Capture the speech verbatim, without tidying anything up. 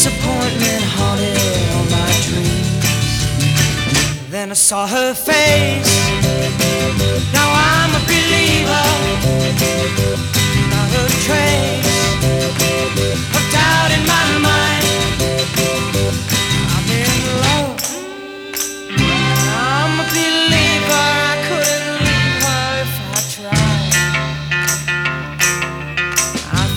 disappointment haunted all my dreams. Then I saw her face. Now I'm a believer, not a trace.